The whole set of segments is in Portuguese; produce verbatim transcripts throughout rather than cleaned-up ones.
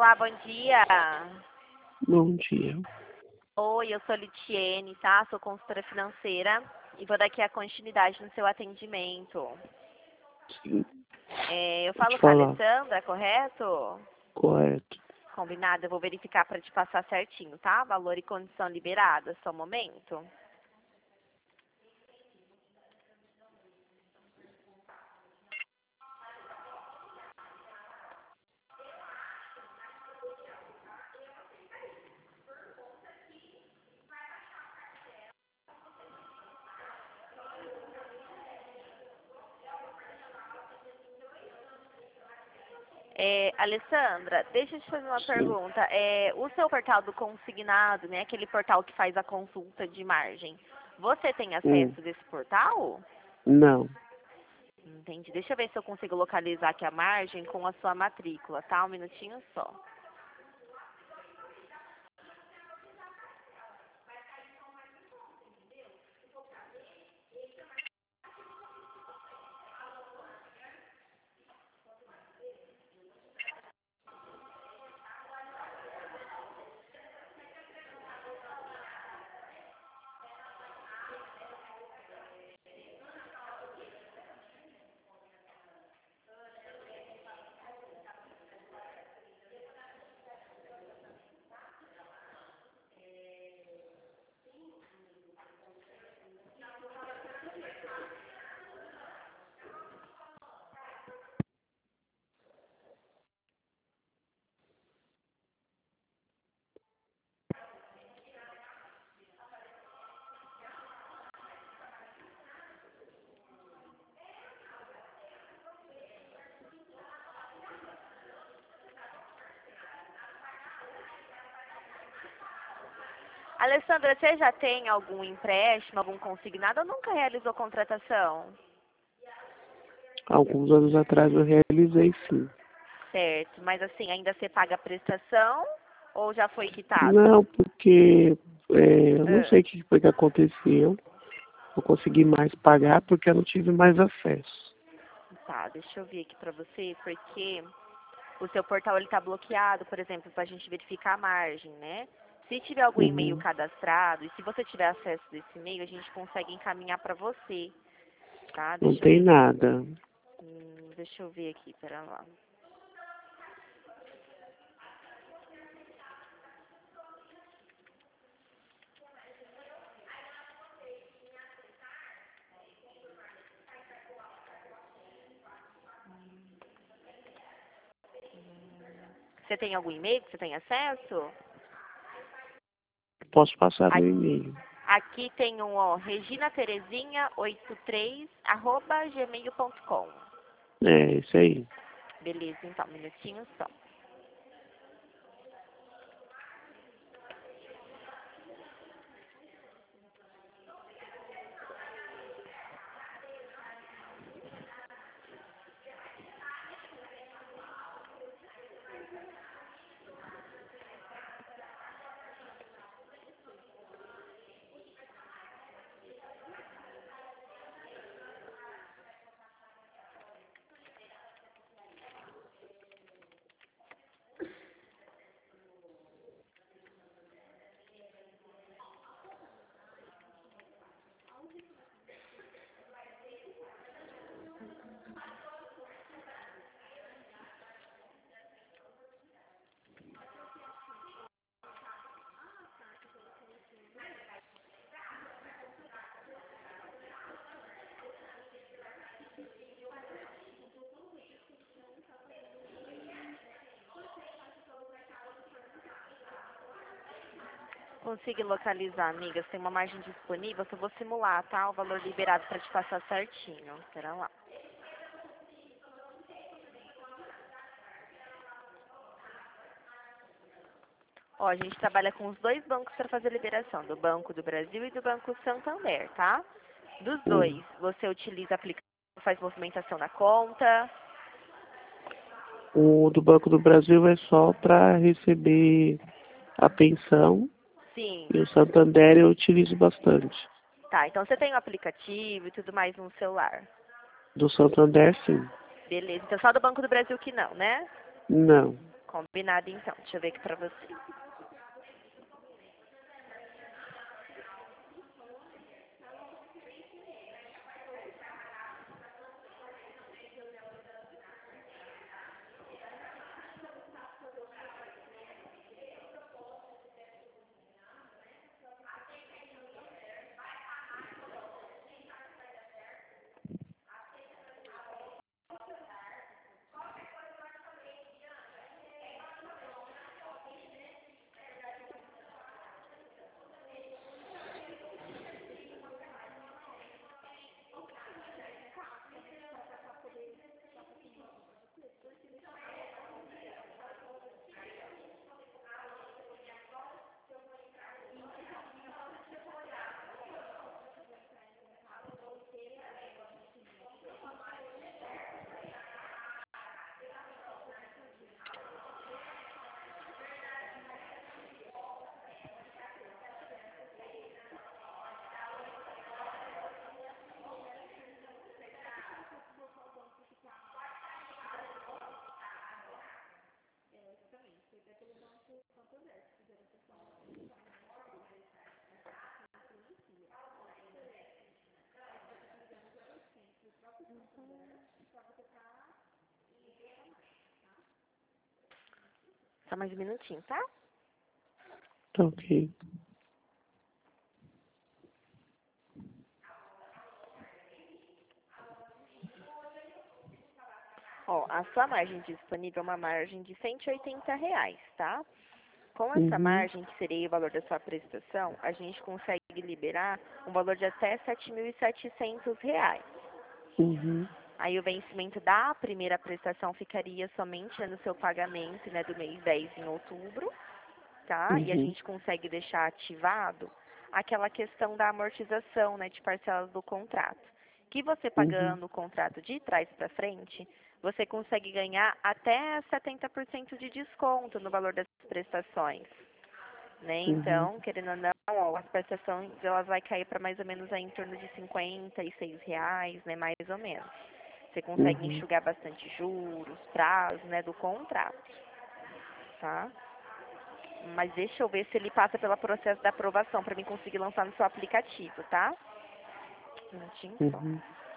Olá, bom dia. Bom dia. Oi, eu sou Litiene, tá? Sou consultora financeira e vou dar aqui a continuidade no seu atendimento. Sim, É, eu pode falo com a falar. Alessandra, correto? Correto. Combinado, eu vou verificar para te passar certinho, tá? Valor e condição liberada, só um momento. É, Alessandra, deixa eu te fazer uma Sim. pergunta. É, o seu portal do consignado, né? Aquele portal que faz a consulta de margem, você tem Hum, acesso desse portal? não. Entendi. Deixa eu ver se eu consigo localizar aqui a margem com a sua matrícula, tá? Um minutinho só. Alessandra, você já tem algum empréstimo, algum consignado ou nunca realizou contratação? Alguns anos atrás eu realizei sim. Certo, mas assim, ainda você paga a prestação ou já foi quitado? Não, porque é, eu não Ah, sei o que foi que aconteceu. Não consegui mais pagar porque eu não tive mais acesso. tá, deixa eu ver aqui pra você, porque o seu portal ele tá bloqueado, por exemplo, pra gente verificar a margem, né? Se tiver algum e-mail Uhum. cadastrado e se você tiver acesso desse e-mail, a gente consegue encaminhar pra você, tá? Não Deixa eu tem ver. nada. Hum, deixa eu ver aqui, pera lá. Você tem algum e-mail que você tem acesso? Posso passar meu A- e-mail. Aqui tem um, ó, regina terezinha oitenta e três arroba gmail ponto com. É, isso aí. Beleza, então, um minutinho só. Consegui localizar, amigas. Tem uma margem disponível que eu vou simular, tá? O valor liberado para te passar certinho. Espera lá. Ó, a gente trabalha com os dois bancos para fazer a liberação, do Banco do Brasil e do Banco Santander, tá? Dos Hum. dois, você utiliza aplicativo, faz movimentação na conta. O do Banco do Brasil é só para receber a pensão Sim. e o Santander eu utilizo bastante. Tá, então você tem o aplicativo e tudo mais no celular. Do Santander, sim. Beleza, então só do Banco do Brasil que não, né? Não. Combinado então. Deixa eu ver aqui pra você. Só mais um minutinho, tá? Tá ok. Ó, a sua margem disponível é uma margem de cento e oitenta reais, tá? Com essa Uhum. margem, que seria o valor da sua prestação, a gente consegue liberar um valor de até sete mil e setecentos reais. Uhum. Aí o vencimento da primeira prestação ficaria somente no seu pagamento, né, do mês dez em outubro, tá? E a Uhum. gente consegue deixar ativado aquela questão da amortização, né, de parcelas do contrato. Que você Uhum. pagando o contrato de trás para frente, você consegue ganhar até setenta por cento de desconto no valor das prestações, né? Uhum. Então, querendo ou não, ó, as prestações elas vai cair para mais ou menos aí em torno de cinquenta e seis reais, né, mais ou menos. Você consegue Uhum. enxugar bastante juros, prazo, né, do contrato, tá? Mas deixa eu ver se ele passa pelo processo da aprovação para mim conseguir lançar no seu aplicativo, tá? Um minutinho só. Uhum.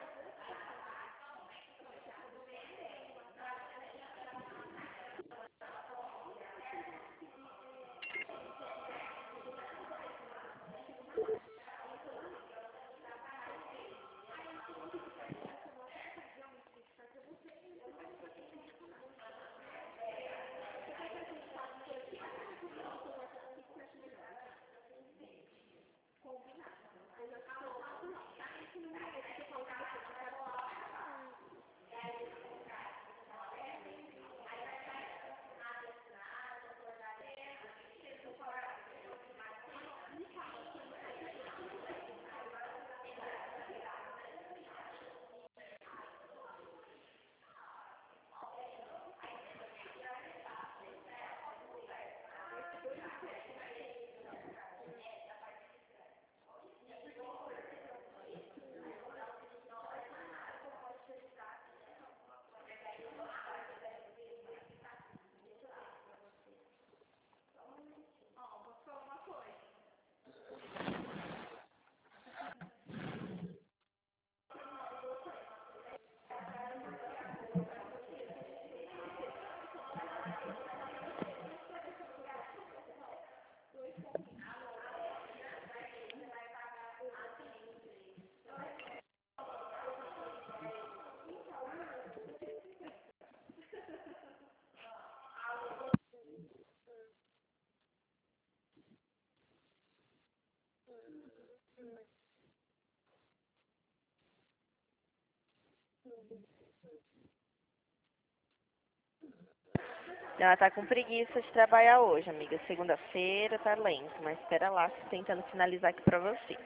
Ela tá com preguiça de trabalhar hoje, amiga. Segunda-feira tá lento, mas espera lá, tentando finalizar aqui pra você.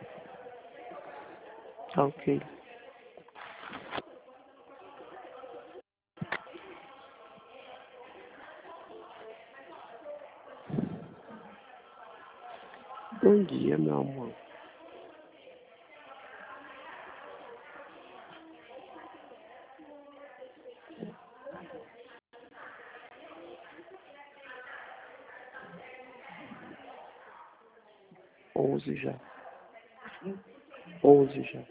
Tá ok. Bom dia, meu amor. onze já. onze já.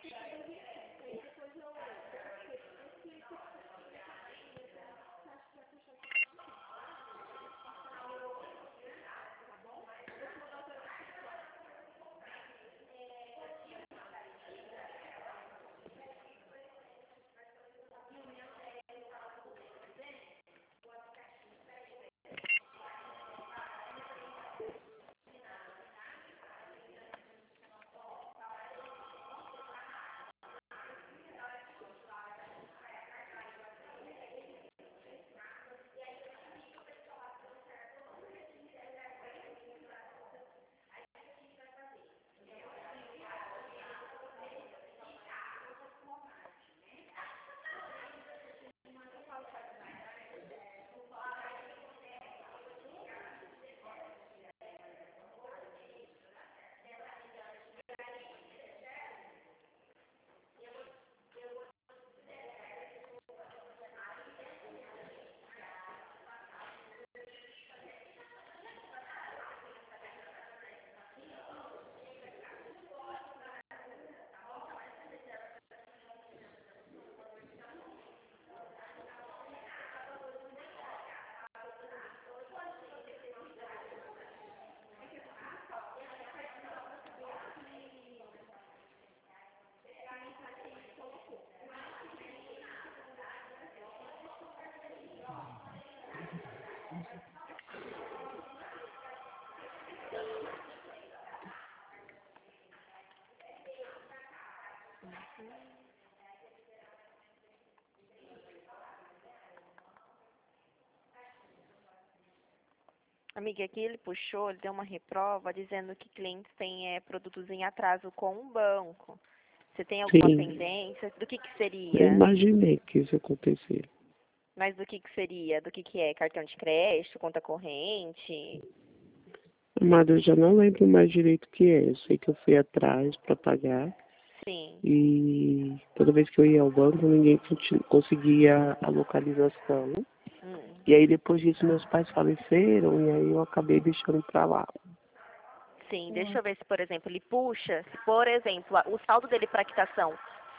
Amiga, aqui ele puxou, ele deu uma reprova dizendo que clientes têm é, produtos em atraso com o banco. Você tem alguma Sim, pendência? Do que que eu seria? imaginei que isso ia acontecer. Mas do que que seria? Do que que é? Cartão de crédito, conta corrente? Amada, eu já não lembro mais direito o que é. Eu sei que eu fui atrás para pagar Sim. e toda vez que eu ia ao banco ninguém conti- conseguia a localização. Hum. E aí depois disso meus pais faleceram e aí eu acabei deixando pra lá. Sim, deixa eu ver se, por exemplo, ele puxa, se, por exemplo, a- o saldo dele para quitação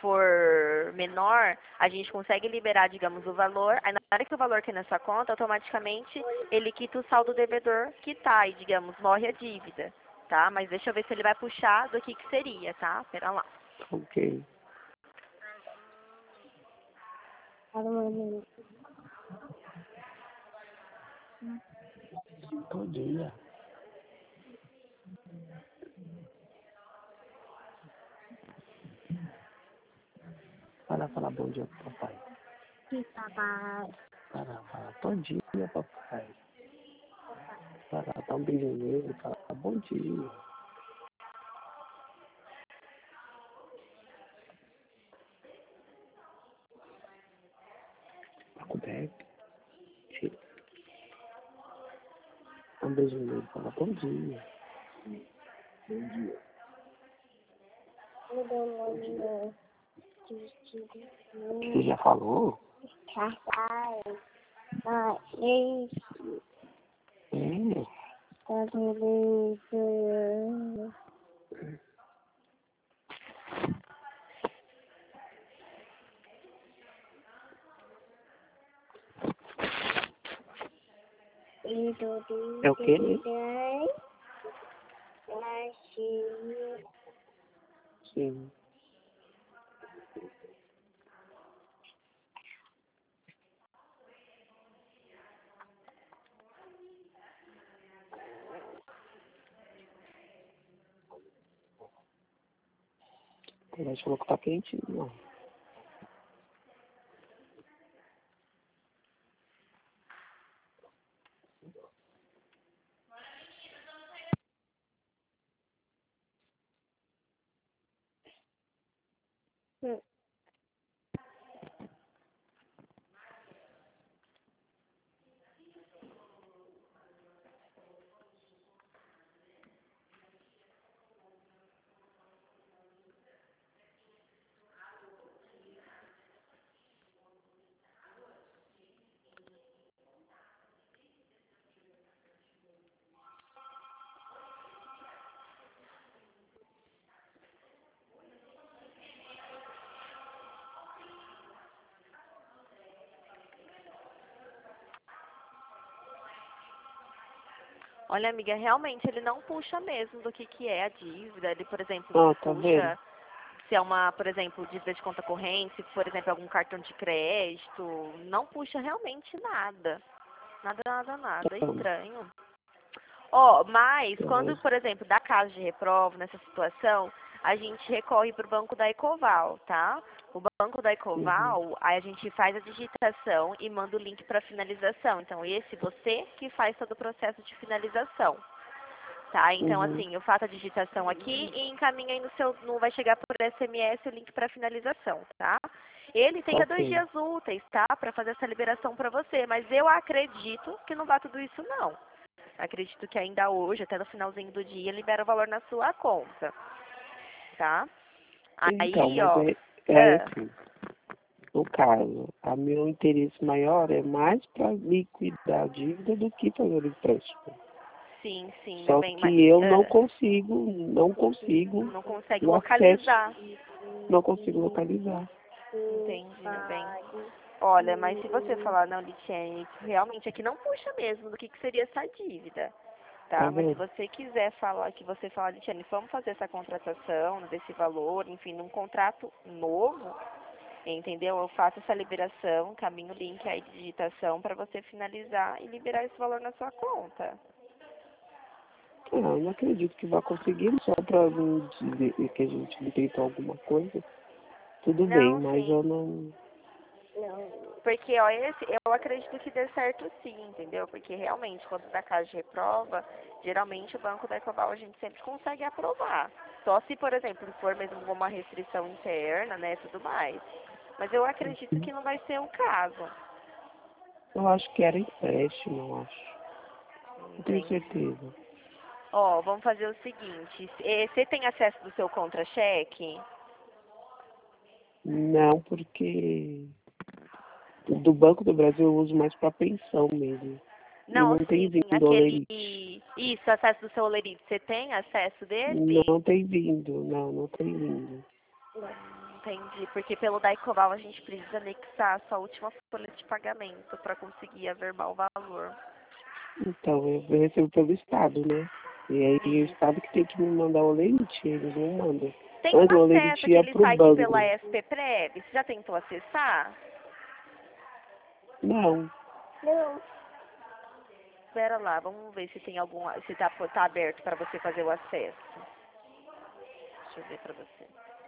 for menor, a gente consegue liberar, digamos, o valor, aí na hora que o valor cai na sua conta, automaticamente ele quita o saldo devedor que tá, e, digamos, morre a dívida, tá? Mas deixa eu ver se ele vai puxar do que que seria, tá? Pera lá. Ok. Bom dia. Para falar bom dia pro papai. Para falar bom dia, papai. Para dar um beijo nele, falar bom dia. Paco Beck. Tira. Dá um beijo nele, fala bom dia. Bom dia. Você já falou? É. É o que, né? Sim. O colégio falou que tá quentinho, ó. Olha, amiga, realmente ele não puxa mesmo do que, que é a dívida. Ele, por exemplo, Ah, não tá vendo? puxa se é uma, por exemplo, dívida de conta corrente, se, por exemplo, algum cartão de crédito. Não puxa realmente nada. Nada, nada, nada. É Então, estranho. Ó, mas então, quando, por exemplo, dá caso de reprova nessa situação, a gente recorre para o banco da Ecoval, tá? O banco da uhum, Ecoval, aí a gente faz a digitação e manda o link para finalização. Então, esse você que faz todo o processo de finalização, tá? Então, uhum, assim, eu faço a digitação aqui e encaminho aí no seu, no, vai chegar por S M S o link para finalização, tá? Ele tem até dois ok. dias úteis, tá? Para fazer essa liberação para você, mas eu acredito que não vá tudo isso, não. Acredito que ainda hoje, até no finalzinho do dia, libera o valor na sua conta, tá? Então, Aí, mas ó, é, é ah, assim, no caso, a meu interesse maior é mais para liquidar a dívida do que fazer o empréstimo. sim, sim, meu Só bem, mas que eu não ah, consigo, não consigo não consegue o acesso, localizar. não consigo localizar. Entendi, meu bem. Olha, mas se você falar, não, Litiane, realmente aqui não puxa mesmo do que, que seria essa dívida, Tá tá? Mas se vendo? você quiser falar, que você fala, Litiane, vamos fazer essa contratação desse valor, enfim, num contrato novo, entendeu? Eu faço essa liberação, caminho o link aí de digitação para você finalizar e liberar esse valor na sua conta. Não, eu não acredito que vá conseguir, só para dizer que a gente não tentou alguma coisa. Tudo bem, Não, mas sim. eu não. Porque, ó, esse, eu acredito que dê certo sim, entendeu? Porque realmente, quando da casa de reprova, geralmente o Banco da Ecoval a gente sempre consegue aprovar. Só se, por exemplo, for mesmo uma restrição interna, né, tudo mais. Mas eu acredito que não vai ser o caso. Eu acho que era empréstimo, eu acho. Não tenho Entendi. certeza. Ó, vamos fazer o seguinte. eh, Você tem acesso do seu contra-cheque? Não, porque do Banco do Brasil eu uso mais para pensão mesmo. E Não, não tem sim, vindo aquele. olerite. Isso, acesso do seu Olerite. Você tem acesso desse? Não tem vindo, não, não tem vindo. Entendi, porque pelo Daicoval a gente precisa anexar a sua última folha de pagamento para conseguir averbar o valor. Então, eu recebo pelo Estado, né? E aí o Isso. Estado que tem que me mandar o olerite, eles não mandam. Tem um Antes o acesso olerite ia àquele pro site pela banco. S P Prev? Você já tentou acessar? Não, Espera lá, vamos ver se tem algum. Se tá, tá aberto para você fazer o acesso. Deixa eu ver para você.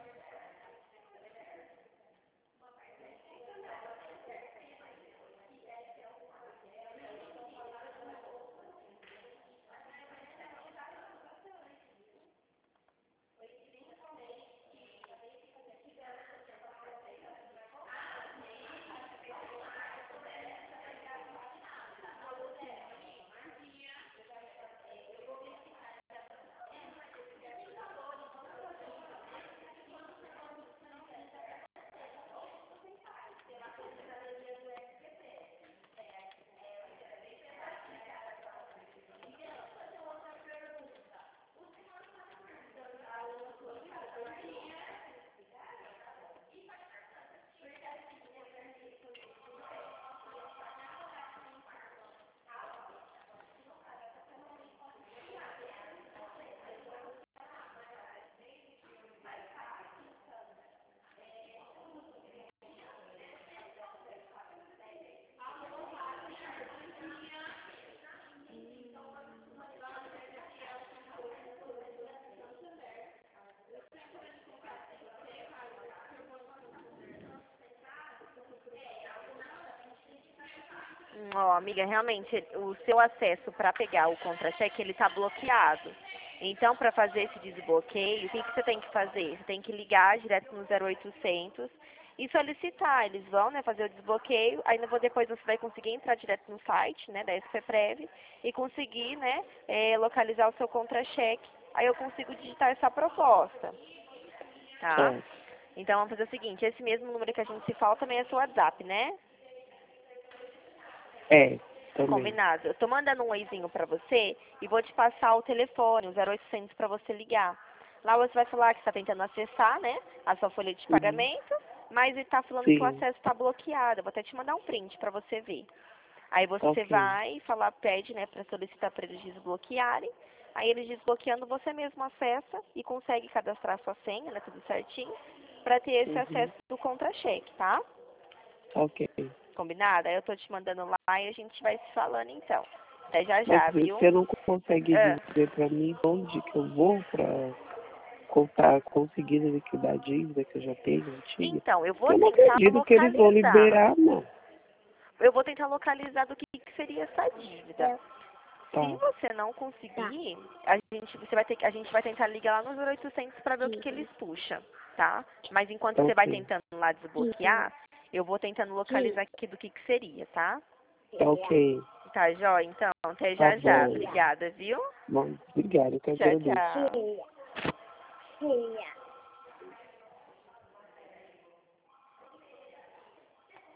Hum, Ó, amiga, realmente o seu acesso para pegar o contra-cheque ele está bloqueado. Então, para fazer esse desbloqueio, o que, que você tem que fazer? Você tem que ligar direto no zero oitocentos e solicitar. Eles vão, né, fazer o desbloqueio. Aí depois você vai conseguir entrar direto no site, né, da S P Prev e conseguir, né, eh, localizar o seu contra-cheque. Aí eu consigo digitar essa proposta, tá? é, Então, vamos fazer o seguinte: esse mesmo número que a gente se fala também é seu WhatsApp, né? é, também. Combinado. Eu tô mandando um oizinho pra você e vou te passar o telefone, o zero oitocentos, pra você ligar. Lá você vai falar que está tentando acessar, né, a sua folha de Uhum. pagamento, mas ele tá falando que o Sim, acesso está bloqueado. Eu vou até te mandar um print pra você ver. Aí você Ok. vai falar, pede, né, para solicitar para eles desbloquearem. Aí eles desbloqueando, você mesmo acessa e consegue cadastrar sua senha, né, tudo certinho, para ter esse Uhum. acesso do contra-cheque, tá? Ok. Combinado? Aí eu tô te mandando lá e a gente vai se falando então. Até já Mas já, viu? você não consegue Ah, dizer para mim onde que eu vou para contar, conseguir liquidar a dívida que eu já tenho antiga? então, eu Porque vou eu não tentar acredito que eles vão localizar. liberar, não. Eu vou tentar localizar do que, que seria essa dívida. Se Tá. você não conseguir, a gente, você vai ter, que- a gente vai tentar ligar lá no zero oitocentos para ver o que, que eles puxam, tá? Mas enquanto você vai Ok. tentando lá desbloquear, eu vou tentando localizar aqui do que, que seria, tá? Ok. Tá, jóia? Então, até Tá já já. bom. Obrigada, viu? Bom, obrigado, eu que Tchau, agradeço. tchau.